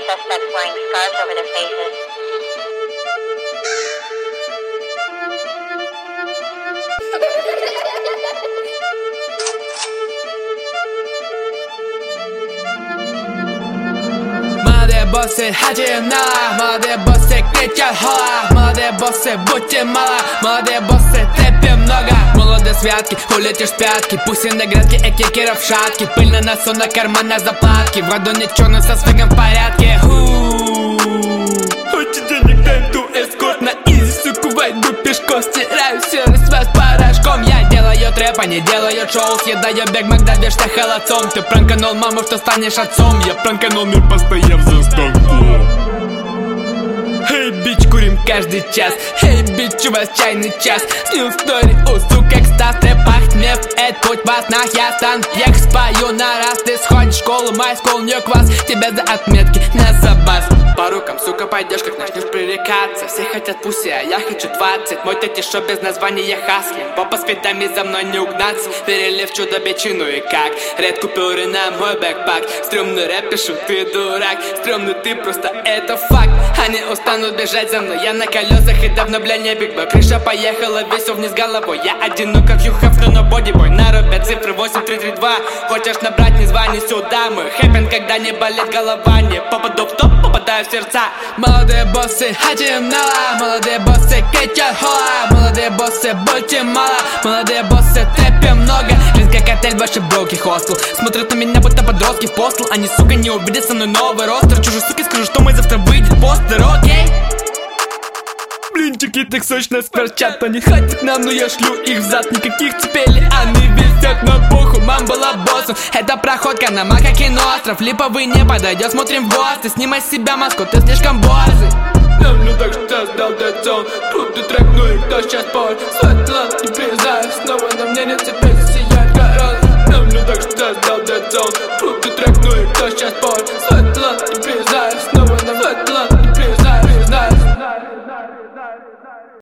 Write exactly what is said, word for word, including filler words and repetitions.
suspects wearing scarves over their faces. Молодые боссы, хотим нала, молодые боссы кричат хола, молодые боссы, будьте мало, молодые боссы, тэпи много. Молодые святки, улетишь в пятки, пусть и на грядке, и кикеров в шатке. Пыль на носу, на карман, заплатки, в году не черный, со свегом в порядке. Хочет денег, тенту, эскорт на изи, суку, войду пешком, стираю серый связь порошком. Я делаю трэп, они делают шоу, съедаю бег, макдавишься холодцом. Ты пранканул маму, что станешь отцом, я пранканул мир, постояв за столом. Эй, бич, курим каждый час. Эй, бич, у вас чайный час. Снил стори, у сука, экстаз, трэп, ахнев. Это путь вас нах, я стан пьех. Спою на раз, ты сходишь в школу, май скол, не квас. Тебя за отметки на забас. По рукам, сука, пойдешь, как начнешь пререкаться. Все хотят пуси, а я хочу двадцать. Мой тетишо без названия хасли. Попа с фитами за мной не угнаться. Перелив чудо бичину и как. Ред купюры на мой бэкпак. Стрёмный рэп пишу, ты дурак. Стрёмный ты, просто это факт. Они устанут бежать за мной. Я на колесах и давно, бля, не бигбой. Крыша поехала, весел вниз головой. Я одинок, как Юхав, но бодибой. Нарубят цифры восемь три три два. Хочешь набрать, не звони сюда. Мы хэппин, когда не болит голова. Не попаду в топ, попадаю в сердца. Молодые боссы, хотим нала, молодые боссы кричат хола, молодые боссы, будьте мало, молодые боссы, тэпи много. Жизнь как отель, ваши броки хостел. Смотрят на меня, будто подростки в постел. Они, сука, не увидят со мной новый ростер. Чужой суки скажу, что мы завтра выйдет постер, окей? Блинчики так сочно скворчат. Они хотят нам, но я шлю их взад. Никаких цепелей, они висят на пуху. Мам была боссом, это проходка на Макакин остров. Липовый не подойдет, смотрим в гости. Снимай с себя маску, ты слишком борзый. Давлю так, что сдал децон. Крутый трек, ну и кто сейчас пор. Светло, не приезжаешь, снова на мне не цепляйся.